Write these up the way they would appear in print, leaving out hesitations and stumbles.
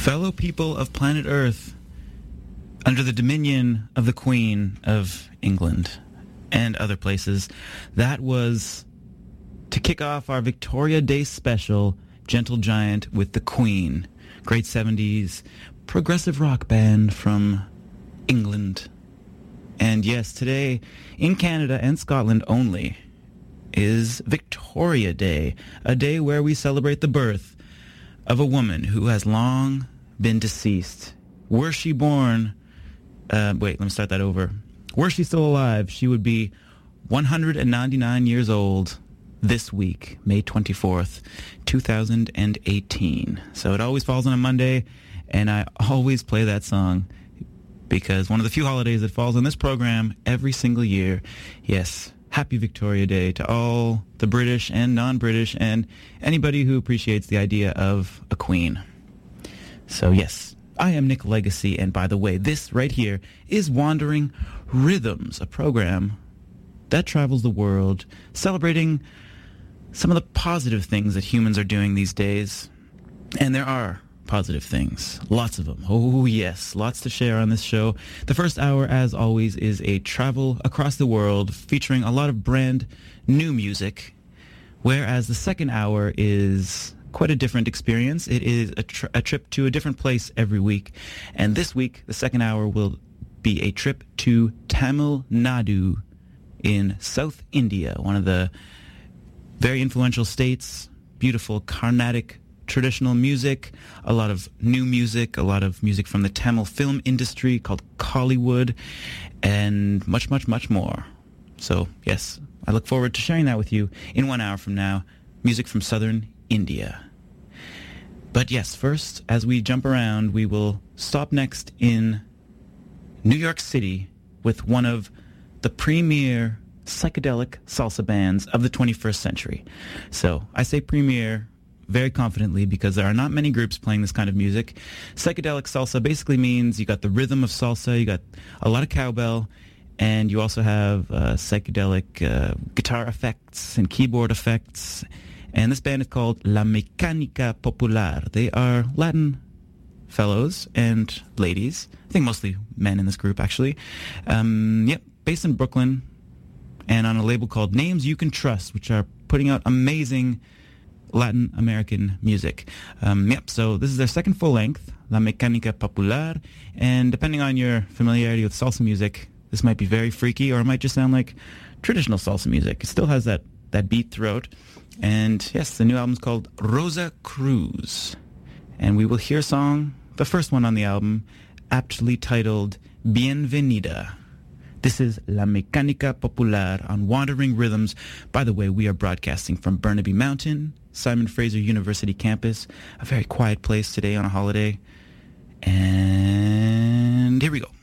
Fellow people of planet Earth, under the dominion of the Queen of England and other places, that was to kick off our Victoria Day special, Gentle Giant with the Queen. Great 70s progressive rock band from England. And yes, today in Canada and Scotland only is Victoria Day, a day where we celebrate the birth of a woman who has long been deceased. Were she born... let me start that over. Were she still alive, she would be 199 years old this week, May 24th, 2018. So it always falls on a Monday, and I always play that song because one of the few holidays that falls on this program every single year. Yes, happy Victoria Day to all the British and non-British and anybody who appreciates the idea of a queen. So yes, I am Nick Legacy, and by the way, this right here is Wandering Rhythms, a program that travels the world celebrating some of the positive things that humans are doing these days. And there are positive things, lots of them. Oh yes, lots to share on this show. The first hour, as always, is a travel across the world featuring a lot of brand new music, whereas the second hour is quite a different experience. It is a trip to a different place every week. And this week, the second hour will be a trip to Tamil Nadu in South India, one of the very influential states. Beautiful Carnatic traditional music, a lot of new music, a lot of music from the Tamil film industry called Kollywood, and much, much, much more. So, yes, I look forward to sharing that with you in 1 hour from now. Music from southern India. But yes, first, as we jump around, we will stop next in New York City with one of the premier psychedelic salsa bands of the 21st century. So I say premier very confidently because there are not many groups playing this kind of music. Psychedelic salsa basically means you got the rhythm of salsa, you got a lot of cowbell, and you also have psychedelic guitar effects and keyboard effects. And this band is called La Mecánica Popular. They are Latin fellows and ladies. I think mostly men in this group, actually. Based in Brooklyn and on a label called Names You Can Trust, which are putting out amazing Latin American music. So this is their second full length, La Mecánica Popular. And depending on your familiarity with salsa music, this might be very freaky, or it might just sound like traditional salsa music. It still has that beat throat. And yes, the new album is called Rosa Cruz. And we will hear a song, the first one on the album, aptly titled Bienvenida. This is La Mecánica Popular on Wandering Rhythms. By the way, we are broadcasting from Burnaby Mountain, Simon Fraser University campus, a very quiet place today on a holiday. And here we go.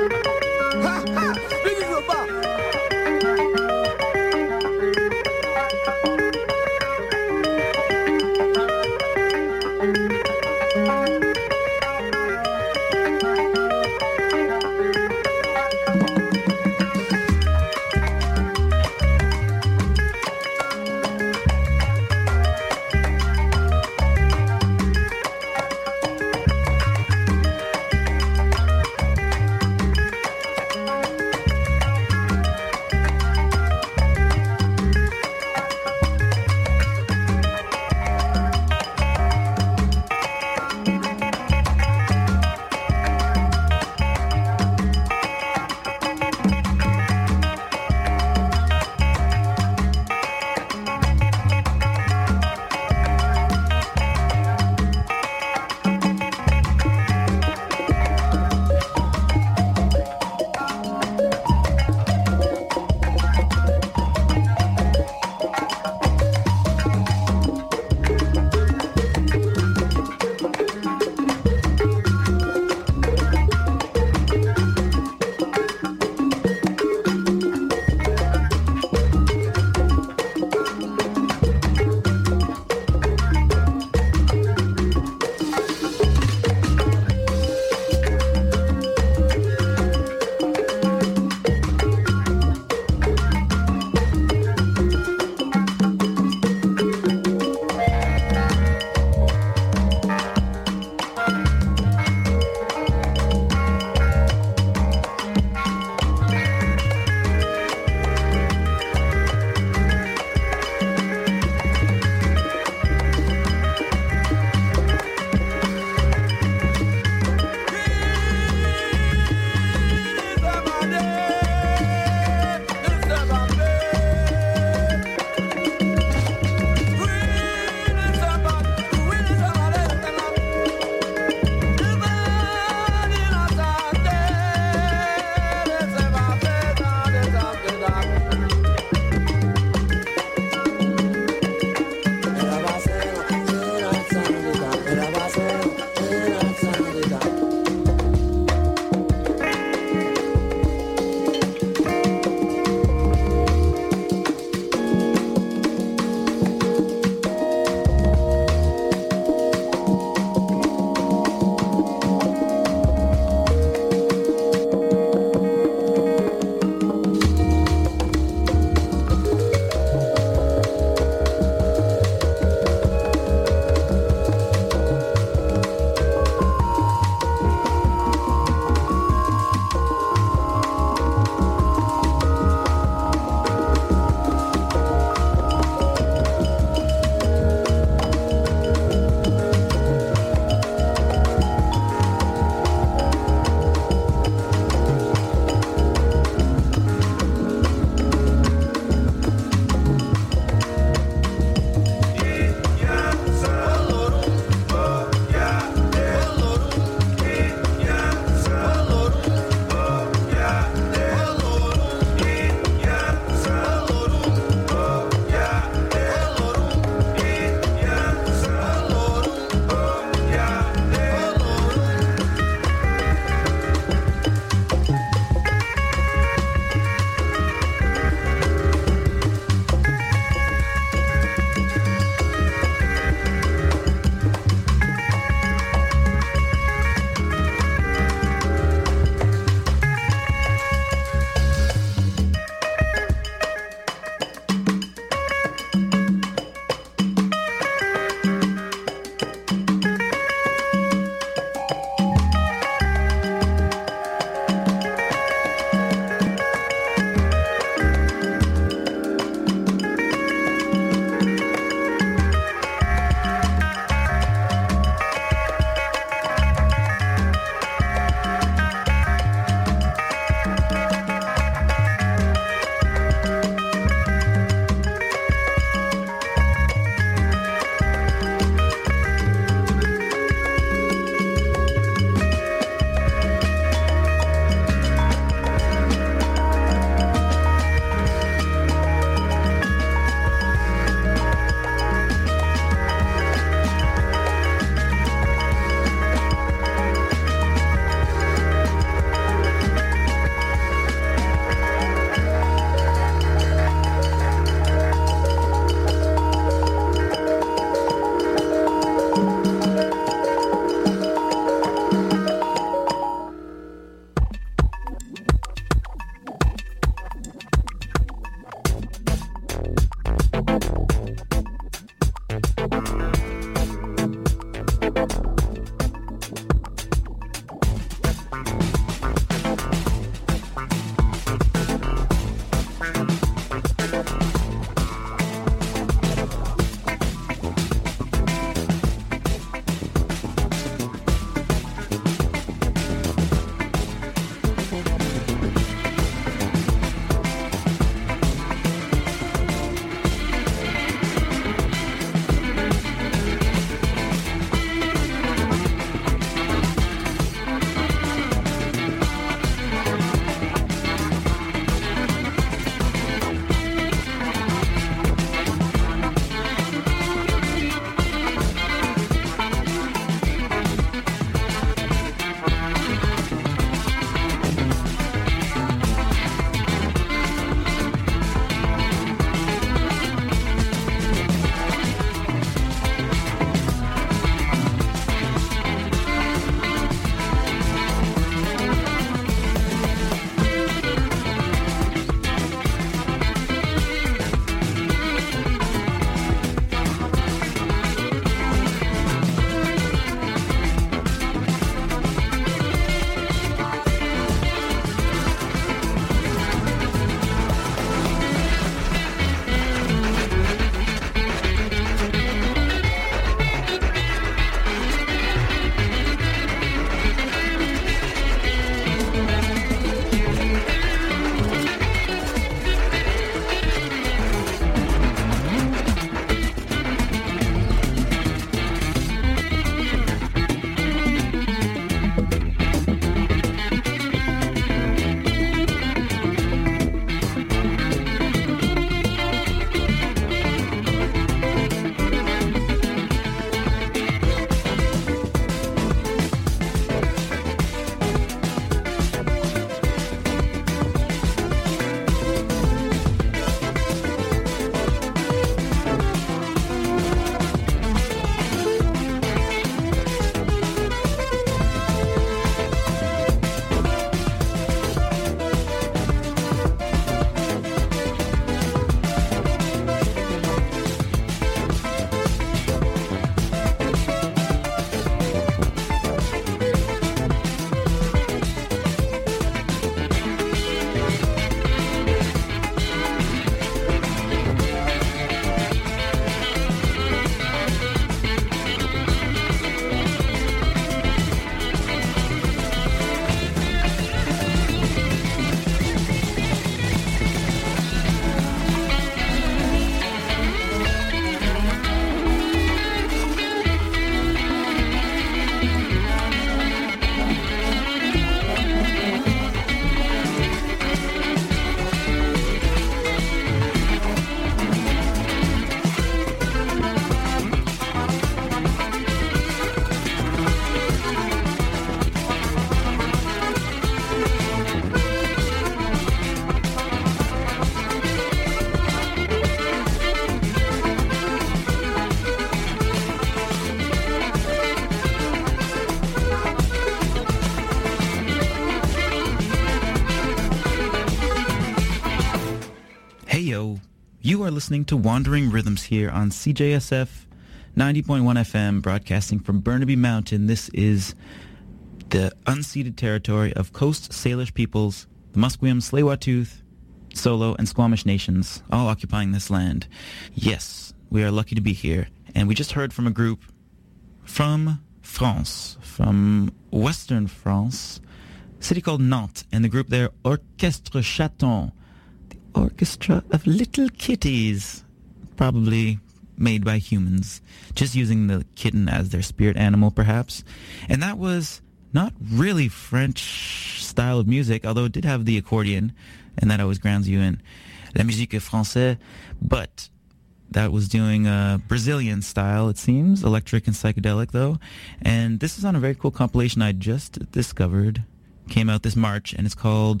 Radio. You are listening to Wandering Rhythms here on CJSF 90.1 FM, broadcasting from Burnaby Mountain. This is the unceded territory of Coast Salish peoples, the Musqueam, Tsleil-Waututh, Solo, and Squamish nations, all occupying this land. Yes, we are lucky to be here. And we just heard from a group from France, from Western France, a city called Nantes, and the group there, Orchestre Chaton, the orchestra of little kitties, probably made by humans, just using the kitten as their spirit animal, perhaps. And that was not really French style of music, although it did have the accordion, and that always grounds you in la musique française, but that was doing a Brazilian style, it seems, electric and psychedelic, though. And this is on a very cool compilation I just discovered, came out this March, and it's called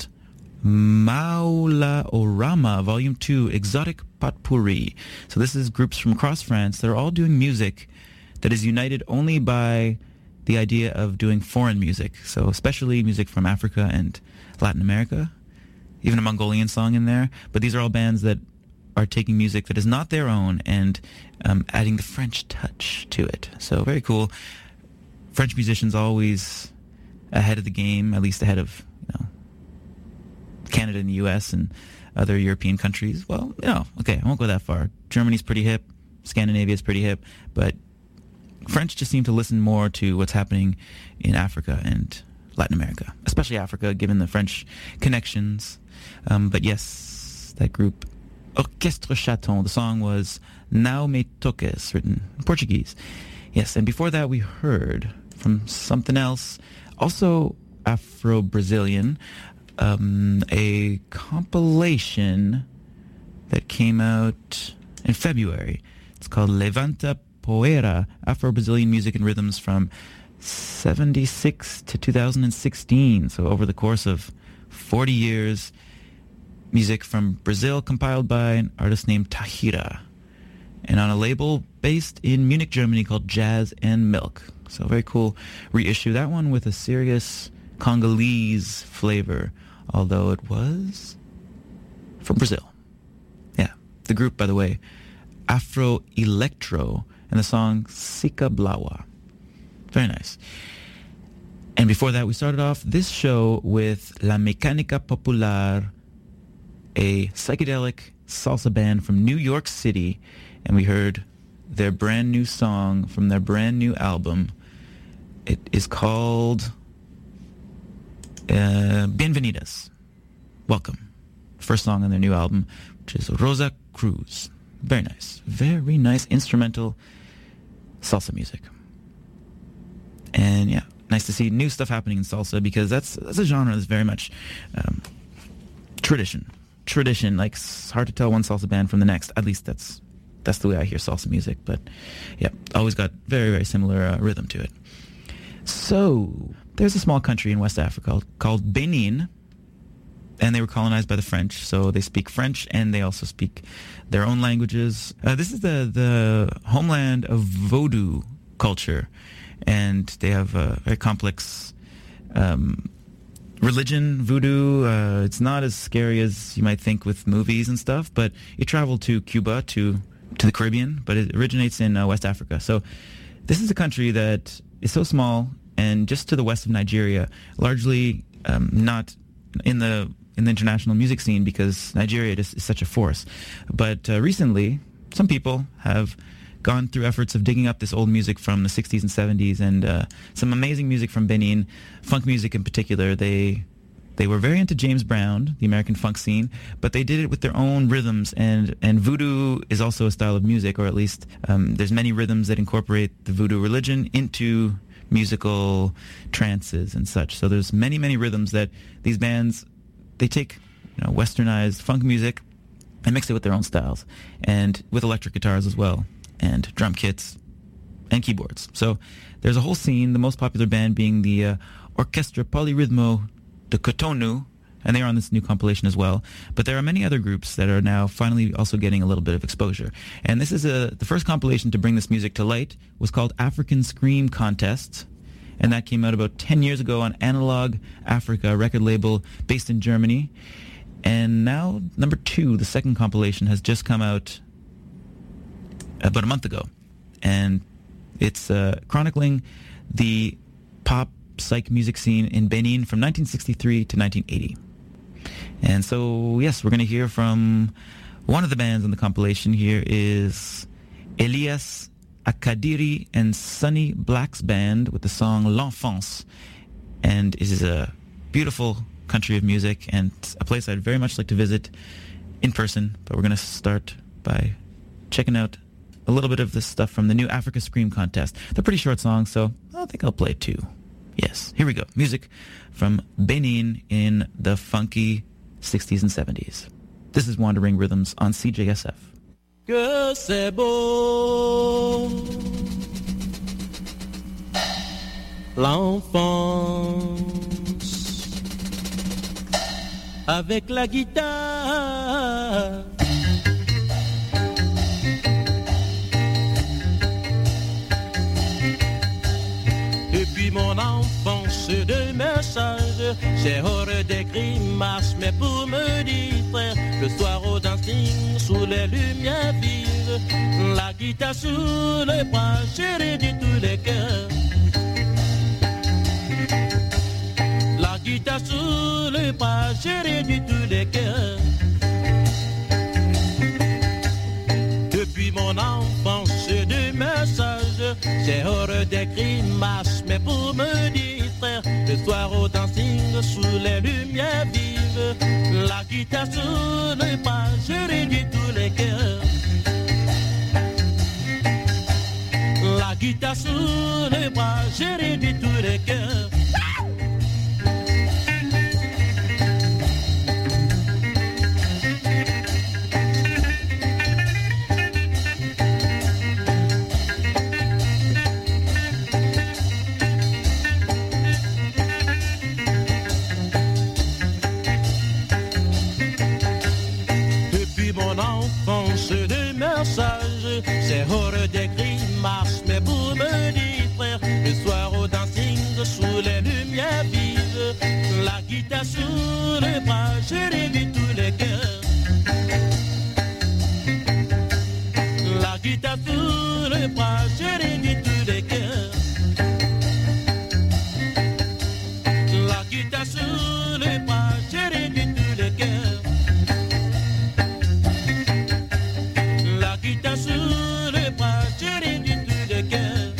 Maula Orama, Volume 2, Exotic Potpourri. So this is groups from across France that are all doing music that is united only by the idea of doing foreign music. So especially music from Africa and Latin America, even a Mongolian song in there. But these are all bands that are taking music that is not their own and adding the French touch to it. So very cool. French musicians always ahead of the game, at least ahead of, Canada and the U.S. and other European countries. Well, okay, I won't go that far. Germany's pretty hip. Scandinavia's pretty hip. But French just seem to listen more to what's happening in Africa and Latin America, especially Africa, given the French connections. But yes, that group, Orchestre Chaton, the song was Não Me Toques, written in Portuguese. Yes, and before that we heard from something else, also Afro-Brazilian, a compilation that came out in February. It's called Levanta Poeira, Afro-Brazilian Music and Rhythms from 76 to 2016. So over the course of 40 years, music from Brazil compiled by an artist named Tahira, and on a label based in Munich, Germany called Jazz and Milk. So very cool reissue. That one with a serious Congolese flavor, although it was from Brazil. Yeah. The group, by the way, Afro Electro, and the song Sika Blawa. Very nice. And before that, we started off this show with La Mecánica Popular, a psychedelic salsa band from New York City, and we heard their brand new song from their brand new album. It is called Bienvenidas. Welcome. First song on their new album, which is Rosa Cruz. Very nice. Very nice instrumental salsa music. And yeah, nice to see new stuff happening in salsa, because that's a genre that's very much tradition. Like, it's hard to tell one salsa band from the next. At least that's the way I hear salsa music. But yeah, always got very, very similar rhythm to it. So there's a small country in West Africa called Benin, and they were colonized by the French, so they speak French, and they also speak their own languages. This is the homeland of Vodou culture, and they have a very complex religion, voodoo. It's not as scary as you might think with movies and stuff, but it traveled to Cuba, to the Caribbean, but it originates in West Africa. So this is a country that is so small and just to the west of Nigeria, largely not in the international music scene, because Nigeria is such a force. But recently, some people have gone through efforts of digging up this old music from the 60s and 70s, and some amazing music from Benin, funk music in particular. They were very into James Brown, the American funk scene, but they did it with their own rhythms, and voodoo is also a style of music, or at least there's many rhythms that incorporate the voodoo religion into musical trances and such. So there's many, many rhythms that these bands, they take westernized funk music and mix it with their own styles, and with electric guitars as well, and drum kits and keyboards. So there's a whole scene, the most popular band being the Orchestre Polyrhythmo de Cotonou, and they're on this new compilation as well. But there are many other groups that are now finally also getting a little bit of exposure. And this is the first compilation to bring this music to light was called African Scream Contest, and that came out about 10 years ago on Analog Africa, a record label based in Germany. And now number 2, the second compilation, has just come out about a month ago. And it's chronicling the pop psych music scene in Benin from 1963 to 1980. And so, yes, we're going to hear from one of the bands on the compilation. Here is Elias Akadiri and Sonny Black's band with the song L'Enfance. And it is a beautiful country of music and a place I'd very much like to visit in person. But we're going to start by checking out a little bit of this stuff from the new Africa Scream contest. They're pretty short songs, so I think I'll play 2. Yes, here we go. Music from Benin in the funky 60s and 70s. This is Wandering Rhythms on CJSF. Que c'est beau, l'enfance, avec la guitare. Depuis mon enfance, de messages, j'ai horreur des grimaces, mais pour me distraire, le soir au dancing, sous les lumières vives, la guitare sous le bras, chérie de tous les cœurs. La guitare sous le bras, chérie de tous les cœurs. Depuis mon enfance, de messages, j'ai horreur des grimaces, mais pour me distraire, le soir au dancing, sous les lumières vives, la guitare sous le bras, je réduis tous les cœurs. La guitare sous le bras, je réduis tous les cœurs. C'est horreur des grimaces, mais pour me distraire, le soir au dancing, sous les lumières vives, la guitare sous le bras, je réduis tous les cœurs. La guitare sous le bras, je réduis tous les cœurs. La guitare sous le bras, je réduis tous les cœurs. La guitare sous le bras, je réduis tous les cœurs.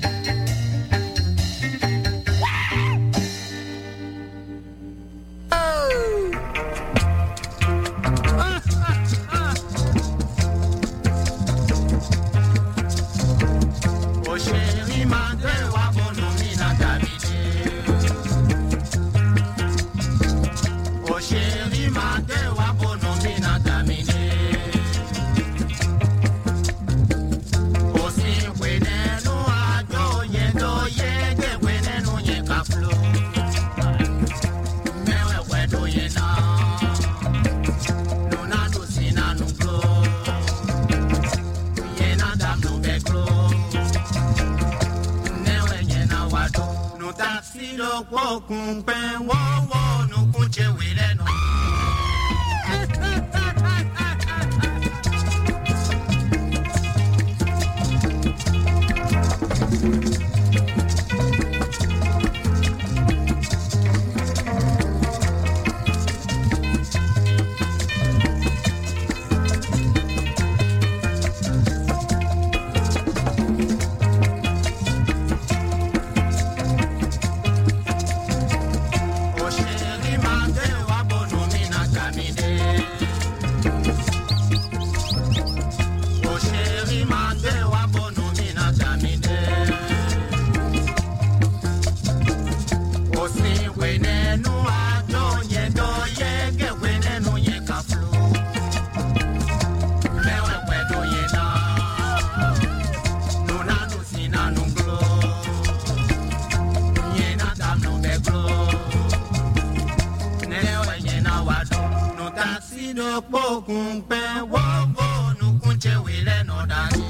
Oh chérie, ma gueule, wa bonhomme, na David. Oh chérie, ma gueule, wa bonhomme, na David. Wo kun pen wo wo no kun che wele no. Pokun pe wo wo nu kunche wile no dani.